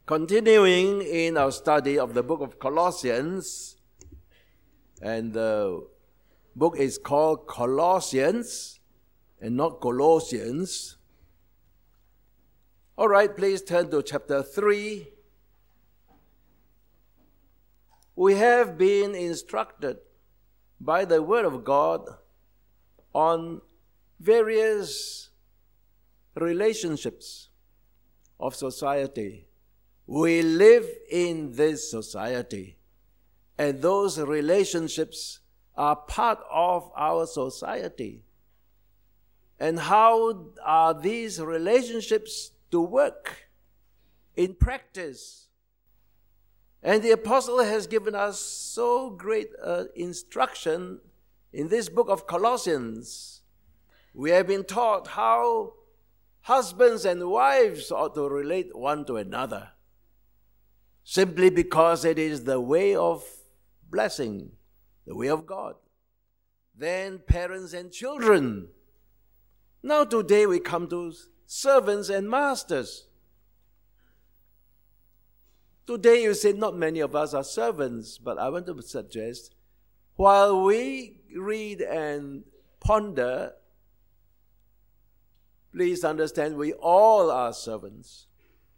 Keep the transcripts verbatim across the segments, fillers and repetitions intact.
Continuing in our study of the book of Colossians, and the book is called Colossians and not Colossians. All right, please turn to chapter three. We have been instructed by the Word of God on various relationships of society. We live in this society, and those relationships are part of our society. And how are these relationships to work in practice? And the apostle has given us so great uh, instruction in this book of Colossians. We have been taught how husbands and wives ought to relate one to another, simply because it is the way of blessing, the way of God. Then parents and children. Now today we come to servants and masters. Today you say not many of us are servants, but I want to suggest, while we read and ponder, please understand we all are servants.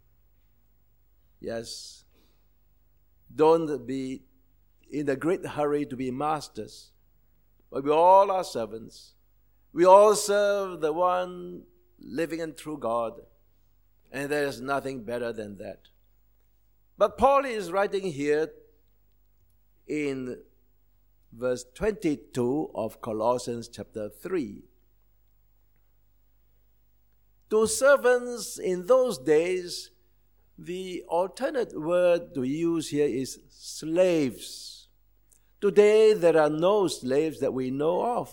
Yes. Don't be in a great hurry to be masters. But we all are servants. We all serve the one living and true God. And there is nothing better than that. But Paul is writing here in verse twenty-two of Colossians chapter three. To servants in those days, the alternate word to use here is slaves. Today, there are no slaves that we know of.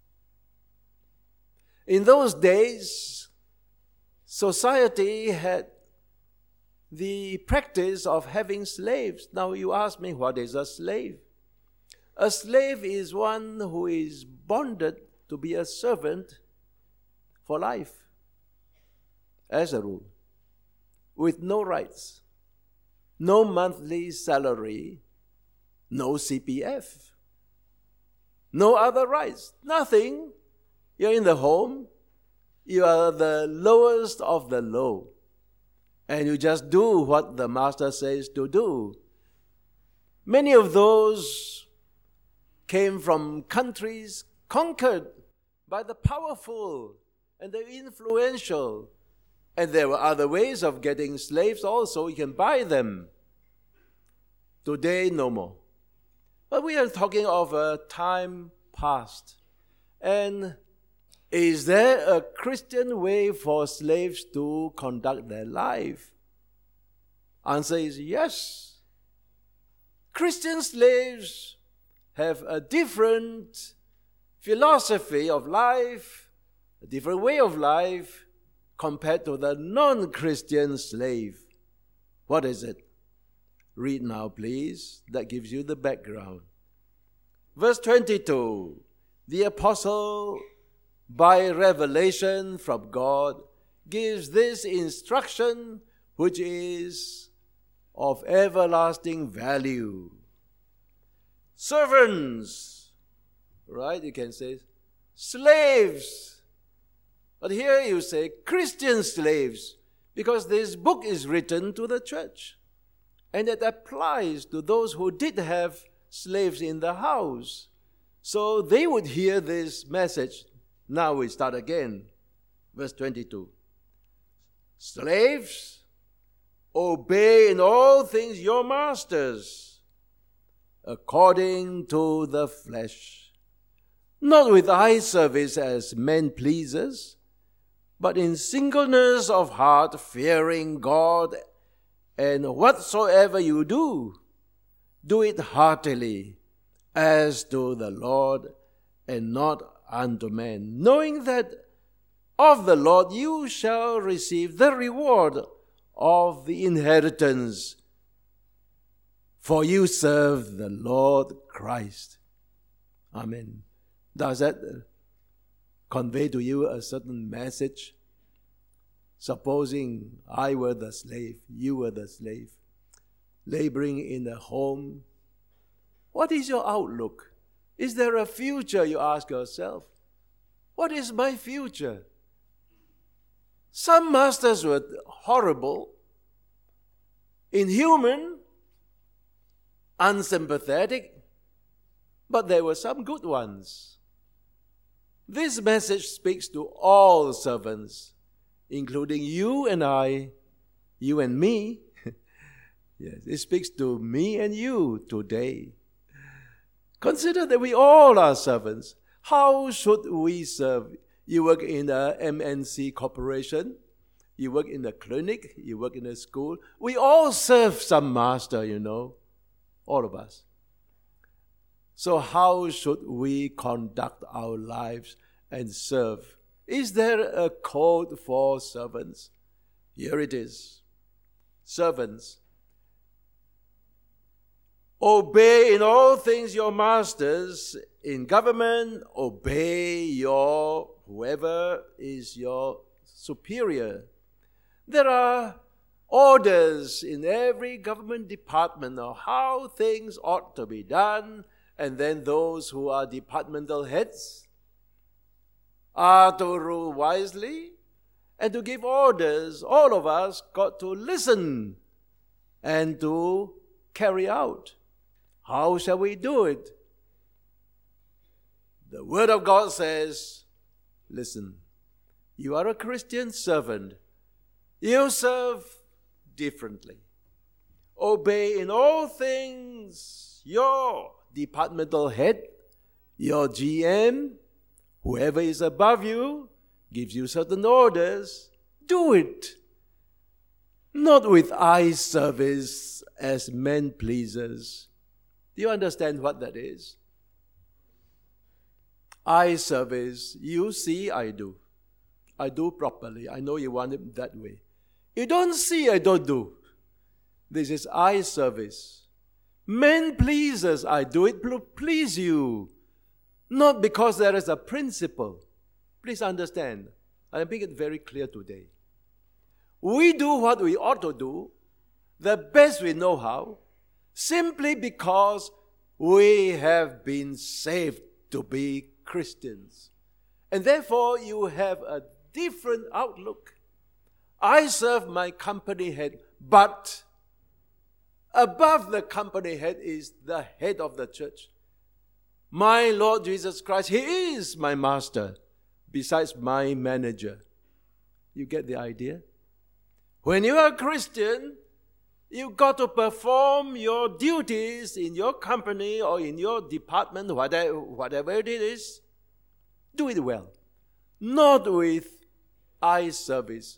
In those days, society had the practice of having slaves. Now, you ask me, what is a slave? A slave is one who is bonded to be a servant for life, as a rule, with no rights, no monthly salary, no C P F, no other rights, nothing. You're in the home, you are the lowest of the low, and you just do what the master says to do. Many of those came from countries conquered by the powerful and the influential. And there were other ways of getting slaves also. You can buy them. Today, no more. But we are talking of a time past. And is there a Christian way for slaves to conduct their life? Answer is yes. Christian slaves have a different philosophy of life, a different way of life, compared to the non-Christian slave. What is it? Read now, please. That gives you the background. Verse twenty-two. The apostle, by revelation from God, gives this instruction which is of everlasting value. Servants, right? You can say slaves. But here you say Christian slaves, because this book is written to the church. And it applies to those who did have slaves in the house. So they would hear this message. Now we start again. Verse twenty-two. Slaves, obey in all things your masters, according to the flesh, not with eye service as men pleasers, but in singleness of heart, fearing God, and whatsoever you do, do it heartily, as to the Lord, and not unto men, knowing that of the Lord you shall receive the reward of the inheritance, for you serve the Lord Christ. Amen. Does that convey to you a certain message? Supposing I were the slave, you were the slave, laboring in a home, what is your outlook? Is there a future, you ask yourself? What is my future? Some masters were horrible, inhuman, unsympathetic, but there were some good ones. This message speaks to all servants, including you and I, you and me. Yes, it speaks to me and you today. Consider that we all are servants. How should we serve? You work in a M N C corporation, you work in a clinic, you work in a school. We all serve some master, you know, all of us. So how should we conduct our lives and serve? Is there a code for servants? Here it is. Servants, obey in all things your masters. In government, obey your whoever is your superior. There are orders in every government department of how things ought to be done, and then those who are departmental heads are to rule wisely and to give orders. All of us got to listen and to carry out. How shall we do it? The Word of God says, listen, you are a Christian servant. You serve differently. Obey in all things your departmental head, your G M, whoever is above you, gives you certain orders. Do it. Not with eye service as men pleasers. Do you understand what that is? Eye service, you see, I do. I do properly. I know you want it that way. You don't see, I don't do. This is eye service. Men pleasers, I do it to please you. Not because there is a principle. Please understand. I make it very clear today. We do what we ought to do, the best we know how, simply because we have been saved to be Christians. And therefore, you have a different outlook. I serve my company head, but above the company head is the head of the church. My Lord Jesus Christ, He is my master, besides my manager. You get the idea? When you are a Christian, you've got to perform your duties in your company or in your department, whatever, whatever it is. Do it well. Not with eye service.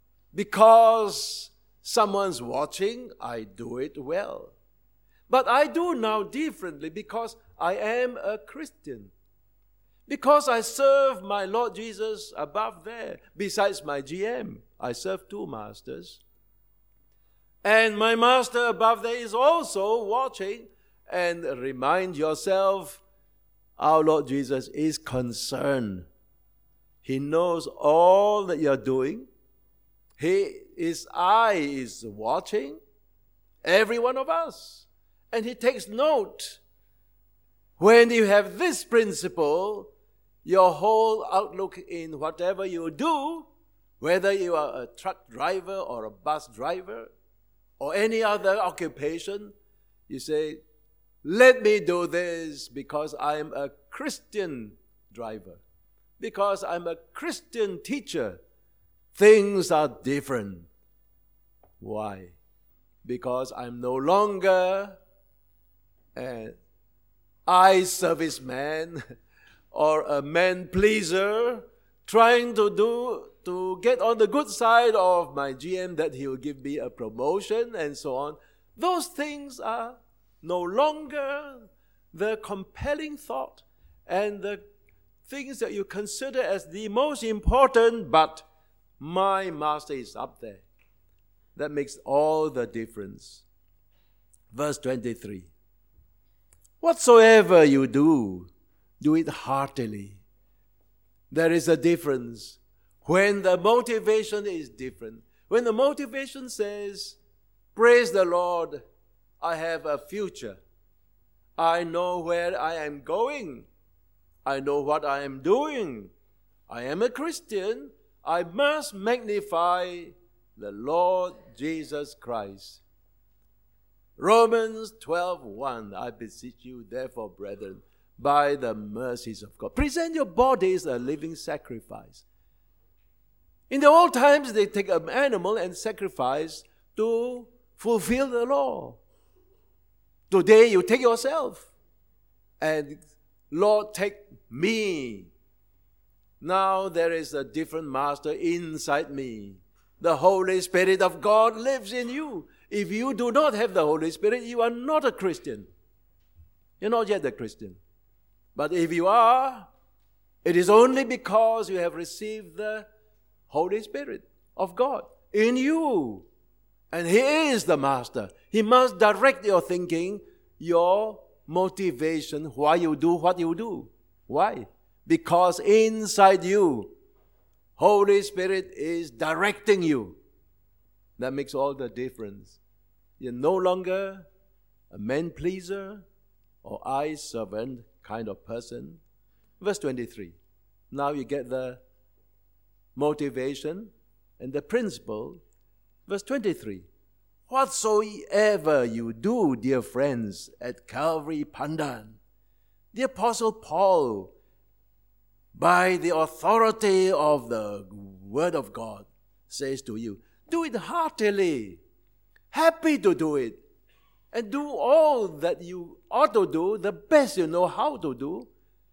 Because someone's watching, I do it well. But I do now differently because I am a Christian. Because I serve my Lord Jesus above there. Besides my G M, I serve two masters. And my master above there is also watching. And remind yourself, our Lord Jesus is concerned. He knows all that you're doing. He, his eye is watching every one of us. And He takes note. When you have this principle, your whole outlook in whatever you do, whether you are a truck driver or a bus driver or any other occupation, you say, let me do this because I'm a Christian driver, because I'm a Christian teacher. Things are different. Why? Because I'm no longer an eye service man or a man pleaser trying to do to get on the good side of my G M that he will give me a promotion and so on. Those things are no longer the compelling thought and the things that you consider as the most important, but my master is up there. That makes all the difference. Verse twenty-three. Whatsoever you do, do it heartily. There is a difference. When the motivation is different. When the motivation says, praise the Lord, I have a future. I know where I am going. I know what I am doing. I am a Christian. I must magnify the Lord Jesus Christ. Romans twelve one, I beseech you, therefore, brethren, by the mercies of God, present your bodies a living sacrifice. In the old times, they take an animal and sacrifice to fulfill the law. Today, you take yourself and, Lord, take me. Now there is a different master inside me. The Holy Spirit of God lives in you. If you do not have the Holy Spirit, you are not a Christian. You're not yet a Christian. But if you are, it is only because you have received the Holy Spirit of God in you. And He is the master. He must direct your thinking, your motivation, why you do what you do. Why? Because inside you, Holy Spirit is directing you. That makes all the difference. You're no longer a man-pleaser or eye-servant kind of person. Verse twenty-three. Now you get the motivation and the principle. Verse twenty-three. Whatsoever you do, dear friends, at Calvary Pandan, the Apostle Paul, by the authority of the Word of God, says to you, do it heartily, happy to do it, and do all that you ought to do, the best you know how to do,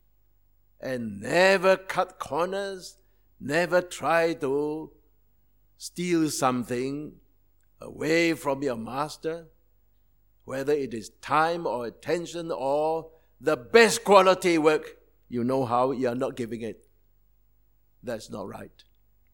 and never cut corners, never try to steal something away from your master, whether it is time or attention or the best quality work. You know how you are not giving it. That's not right.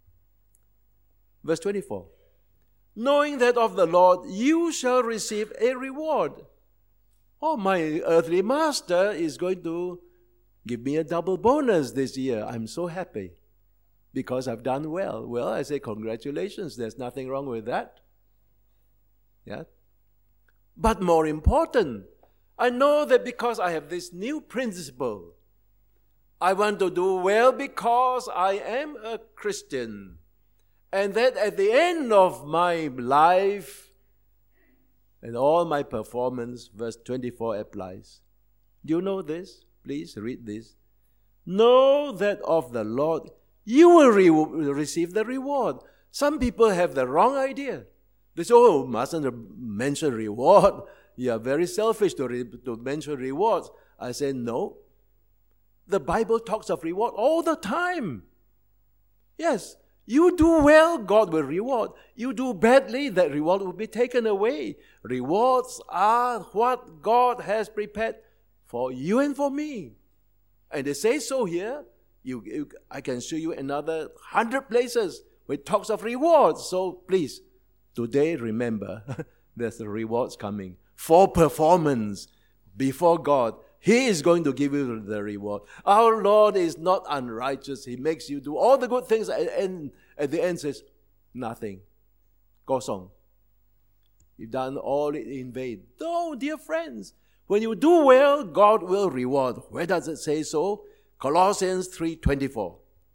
Verse twenty-four. Knowing that of the Lord you shall receive a reward. Oh, my earthly master is going to give me a double bonus this year. I'm so happy because I've done well. Well, I say congratulations. There's nothing wrong with that. Yeah. But more important, I know that because I have this new principle, I want to do well because I am a Christian. And that at the end of my life and all my performance, verse twenty-four applies. Do you know this? Please read this. Know that of the Lord you will re- receive the reward. Some people have the wrong idea. They say, oh, mustn't mention reward. You are very selfish to, re- to mention rewards. I say, no. The Bible talks of reward all the time. Yes, you do well, God will reward. You do badly, that reward will be taken away. Rewards are what God has prepared for you and for me. And they say so here. You, you, I can show you another hundred places where it talks of rewards. So please, today remember, there's the rewards coming. For performance before God, He is going to give you the reward. Our Lord is not unrighteous. He makes you do all the good things and at the end says, nothing. Kosong. You've done all it in vain. No, dear friends. When you do well, God will reward. Where does it say so? Colossians three twenty-four.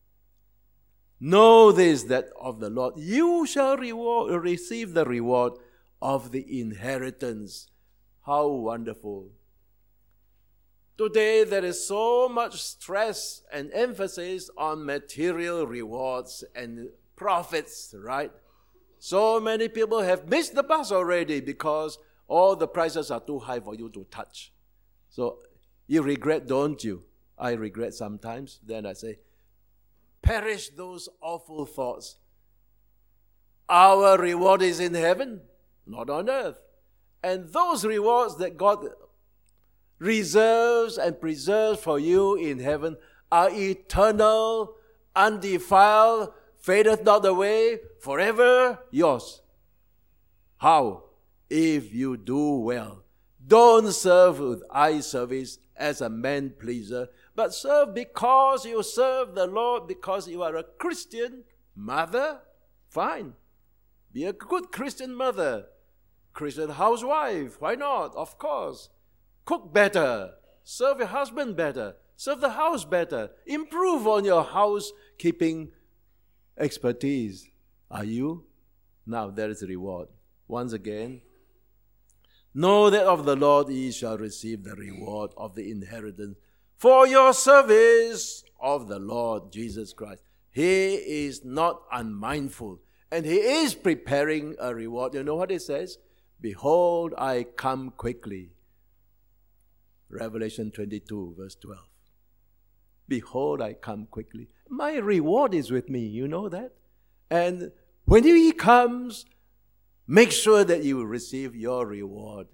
Know this, that of the Lord you shall reward, receive the reward of the inheritance. How wonderful. Today there is so much stress and emphasis on material rewards and profits, right? So many people have missed the bus already because all the prices are too high for you to touch. So you regret, don't you? I regret sometimes. Then I say, perish those awful thoughts. Our reward is in heaven, not on earth. And those rewards that God reserves and preserves for you in heaven are eternal, undefiled, fadeth not away, forever yours. How? If you do well. Don't serve with eye service as a man-pleaser, but serve because you serve the Lord, because you are a Christian, Mother? Fine. Be a good Christian mother. Christian housewife. Why not? Of course. Cook better. Serve your husband better. Serve the house better. Improve on your housekeeping expertise. Are you? Now there is a reward. Once again, know that of the Lord ye shall receive the reward of the inheritance for your service of the Lord Jesus Christ. He is not unmindful, and He is preparing a reward. You know what it says? Behold, I come quickly. Revelation twenty-two, verse twelve. Behold, I come quickly. My reward is with me, you know that? And when He comes, make sure that you will receive your reward.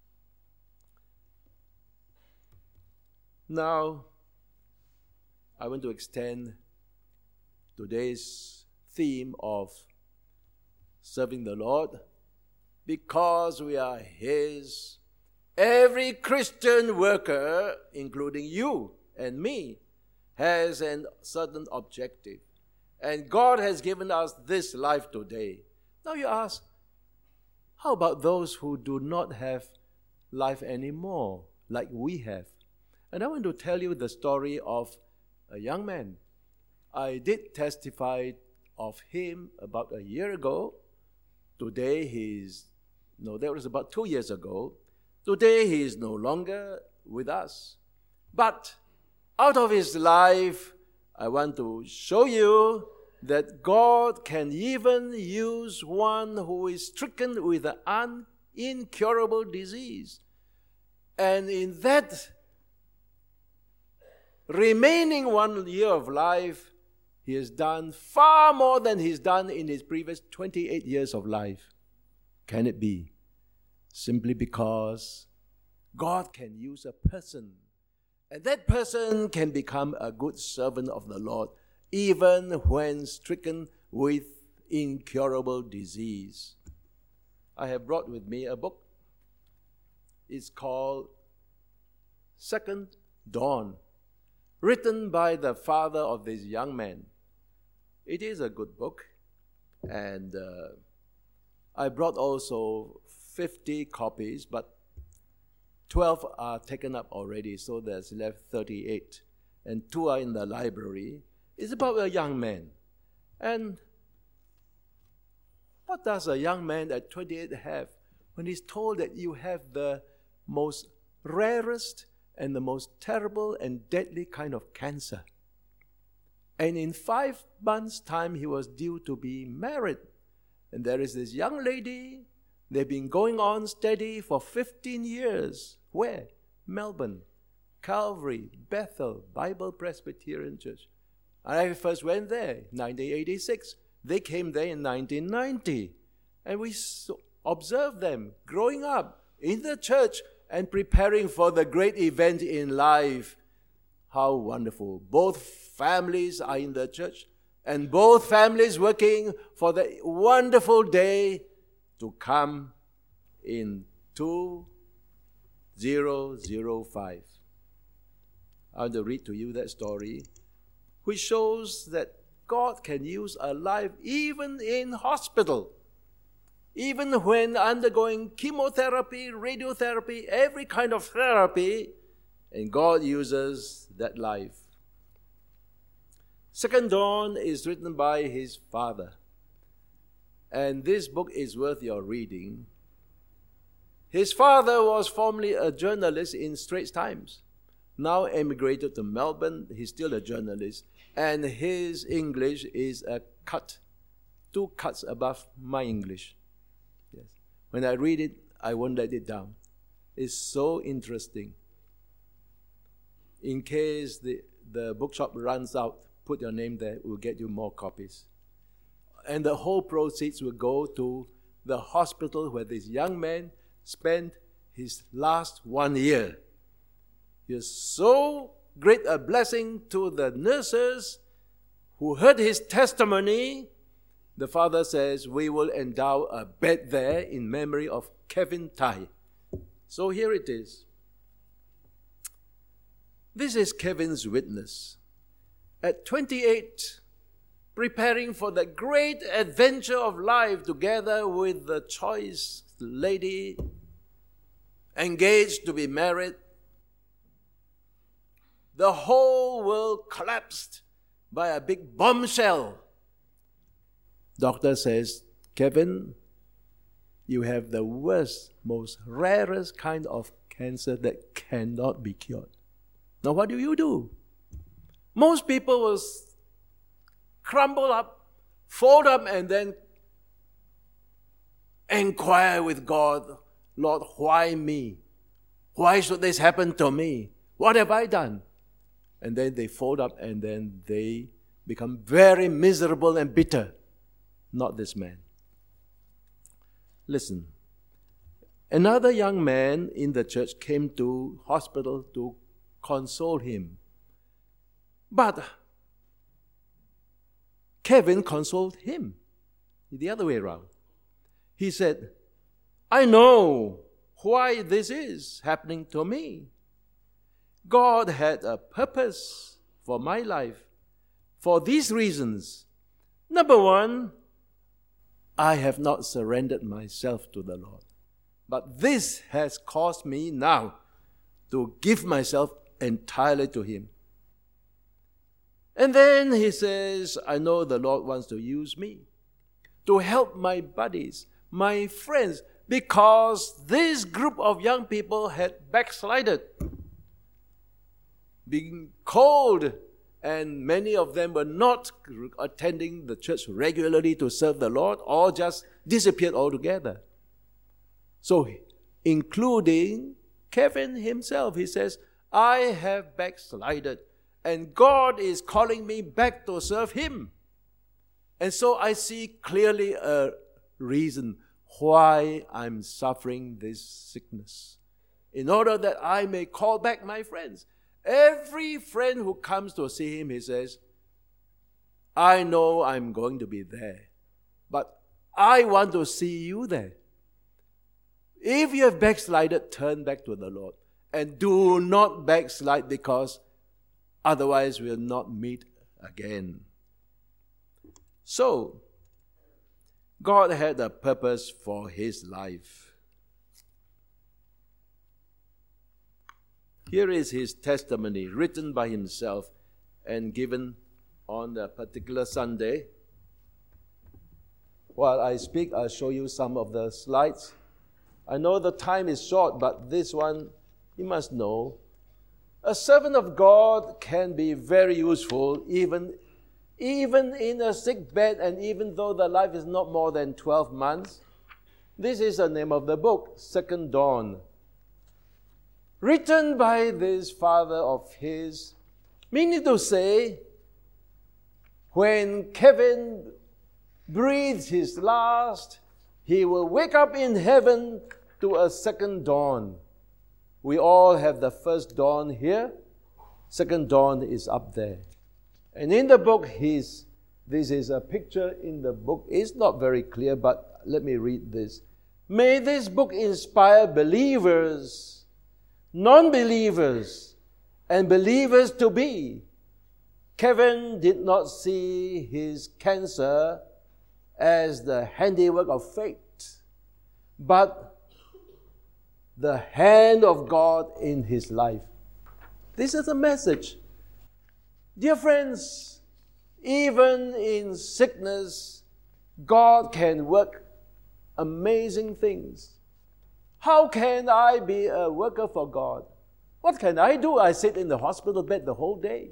Now, I want to extend today's theme of serving the Lord because we are His. Every Christian worker, including you and me, has a certain objective. And God has given us this life today. Now you ask, how about those who do not have life anymore, like we have? And I want to tell you the story of a young man. I did testify of him about a year ago. Today he's, no, that was about two years ago. Today he is no longer with us. But out of his life, I want to show you that God can even use one who is stricken with an incurable disease. And in that remaining one year of life, he has done far more than he's done in his previous twenty-eight years of life. Can it be? Simply because God can use a person, and that person can become a good servant of the Lord, even when stricken with incurable disease. I have brought with me a book. It's called Second Dawn, written by the father of this young man. It is a good book, and uh, I brought also fifty copies, but twelve are taken up already, so there's left thirty-eight, and two are in the library. It's about a young man. And what does a young man at twenty-eight have when he's told that you have the most rarest and the most terrible and deadly kind of cancer? And in five months' time, he was due to be married. And there is this young lady. They've been going on steady for fifteen years. Where? Melbourne, Calvary, Bethel, Bible Presbyterian Church. I first went there in nineteen eighty-six. They came there in nineteen ninety. And we observed them growing up in the church and preparing for the great event in life. How wonderful. Both families are in the church, and both families working for the wonderful day to come in two thousand five. I want to read to you that story, which shows that God can use a life even in hospital, even when undergoing chemotherapy, radiotherapy, every kind of therapy, and God uses that life. Second Dawn is written by his father, and this book is worth your reading. His father was formerly a journalist in Straits Times, now emigrated to Melbourne. He's still a journalist, and his English is a cut, two cuts above my English. Yes. When I read it, I won't let it down. It's so interesting. In case the, the bookshop runs out, put your name there, we'll get you more copies. And the whole proceeds will go to the hospital where this young man spent his last one year. He is so great a blessing to the nurses who heard his testimony. The father says, we will endow a bed there in memory of Kevin Tai. So here it is. This is Kevin's witness. At twenty-eight, preparing for the great adventure of life together with the choice lady engaged to be married. The whole world collapsed by a big bombshell. Doctor says, Kevin, you have the worst, most rarest kind of cancer that cannot be cured. Now what do you do? Most people will crumble up, fold up, and then inquire with God, Lord, why me? Why should this happen to me? What have I done? And then they fold up and then they become very miserable and bitter. Not this man. Listen. Another young man in the church came to hospital to console him. But Kevin consoled him. The other way around. He said, I know why this is happening to me. God had a purpose for my life for these reasons. Number one, I have not surrendered myself to the Lord. But this has caused me now to give myself entirely to Him. And then he says, I know the Lord wants to use me to help my buddies, my friends, because this group of young people had backslided, being cold, and many of them were not attending the church regularly to serve the Lord or just disappeared altogether. So, including Kevin himself, he says, I have backslided. And God is calling me back to serve Him. And so I see clearly a reason why I'm suffering this sickness. In order that I may call back my friends. Every friend who comes to see him, he says, I know I'm going to be there, but I want to see you there. If you have backslided, turn back to the Lord. And do not backslide, because otherwise, we'll not meet again. So, God had a purpose for his life. Here is his testimony, written by himself and given on a particular Sunday. While I speak, I'll show you some of the slides. I know the time is short, but this one, you must know. A servant of God can be very useful even, even in a sick bed, and even though the life is not more than twelve months. This is the name of the book, Second Dawn. Written by this father of his, meaning to say, when Kevin breathes his last, he will wake up in heaven to a second dawn. We all have the first dawn here. Second dawn is up there. And in the book, he's, this is a picture in the book. It's not very clear, but let me read this. May this book inspire believers, non-believers, and believers to be. Kevin did not see his cancer as the handiwork of fate, but the hand of God in his life. This is a message. Dear friends, even in sickness, God can work amazing things. How can I be a worker for God? What can I do? I sit in the hospital bed the whole day.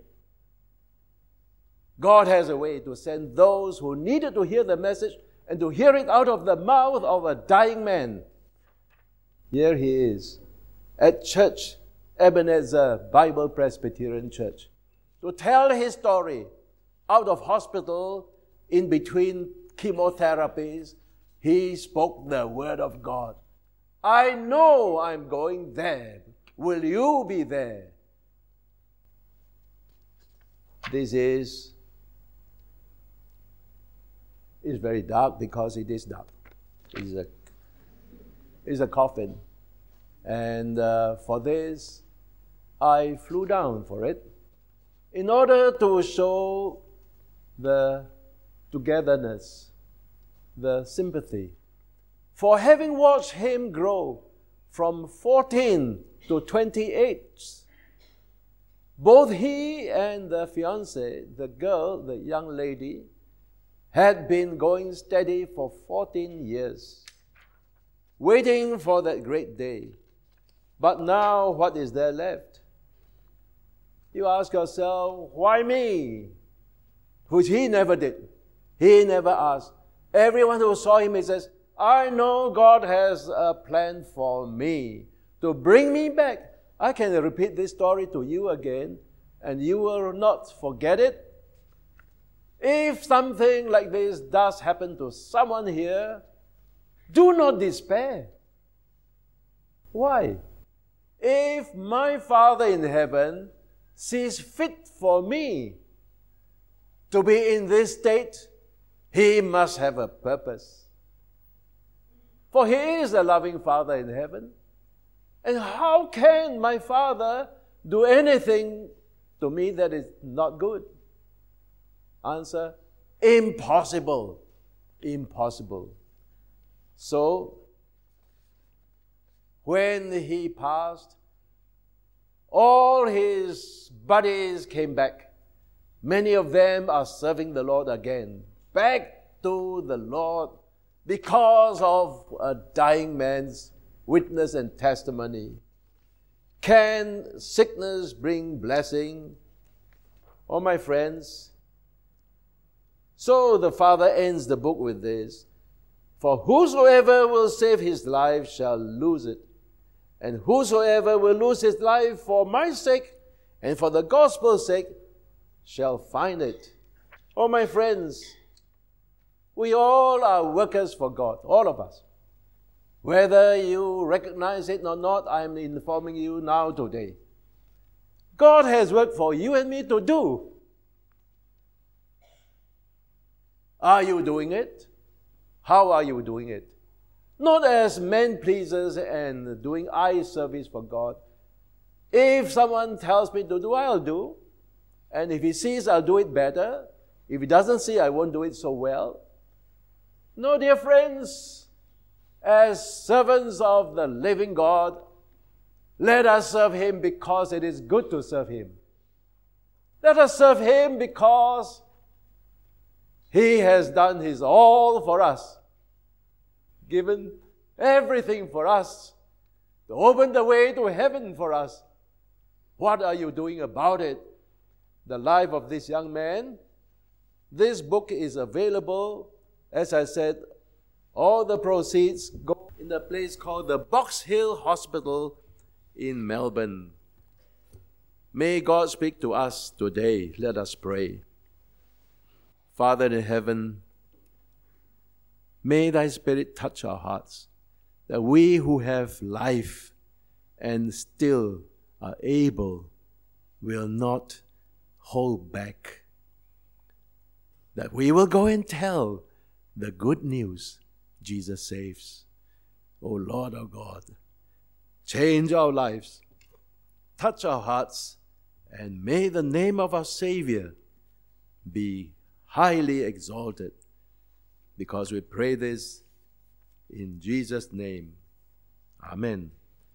God has a way to send those who needed to hear the message and to hear it out of the mouth of a dying man. Here he is at church, Ebenezer Bible Presbyterian Church, to tell his story out of hospital in between chemotherapies. He spoke the word of God. I know I'm going there. Will you be there? This is, is very dark because it is dark. It is a is a coffin. And uh, for this, I flew down for it in order to show the togetherness, the sympathy. For having watched him grow from fourteen to twenty-eight, both he and the fiancée, the girl, the young lady, had been going steady for fourteen years, waiting for that great day. But now, what is there left? You ask yourself, why me? Which he never did. He never asked. Everyone who saw him, he says, I know God has a plan for me to bring me back. I can repeat this story to you again, and you will not forget it. If something like this does happen to someone here, do not despair. Why? If my Father in heaven sees fit for me to be in this state, he must have a purpose. For he is a loving Father in heaven. And how can my Father do anything to me that is not good? Answer, impossible. Impossible. So, when he passed, all his buddies came back. Many of them are serving the Lord again. Back to the Lord because of a dying man's witness and testimony. Can sickness bring blessing? Oh, my friends. So the Father ends the book with this. For whosoever will save his life shall lose it. And whosoever will lose his life for my sake and for the gospel's sake shall find it. Oh, my friends, we all are workers for God, all of us. Whether you recognize it or not, I'm informing you now today. God has work for you and me to do. Are you doing it? How are you doing it? Not as men pleasers and doing eye service for God. If someone tells me to do, I'll do. And if he sees I'll do it better, if he doesn't see I won't do it so well. No, dear friends, as servants of the living God, let us serve him because it is good to serve him. Let us serve him because he has done his all for us, given everything for us, to open the way to heaven for us. What are you doing about it? The life of this young man. This book is available. As I said, all the proceeds go in a place called the Box Hill Hospital in Melbourne. May God speak to us today. Let us pray. Father in heaven, may thy Spirit touch our hearts, that we who have life and still are able will not hold back, that we will go and tell the good news Jesus saves. O Lord our God, change our lives, touch our hearts, and may the name of our Savior be highly exalted, because we pray this in Jesus' name. Amen.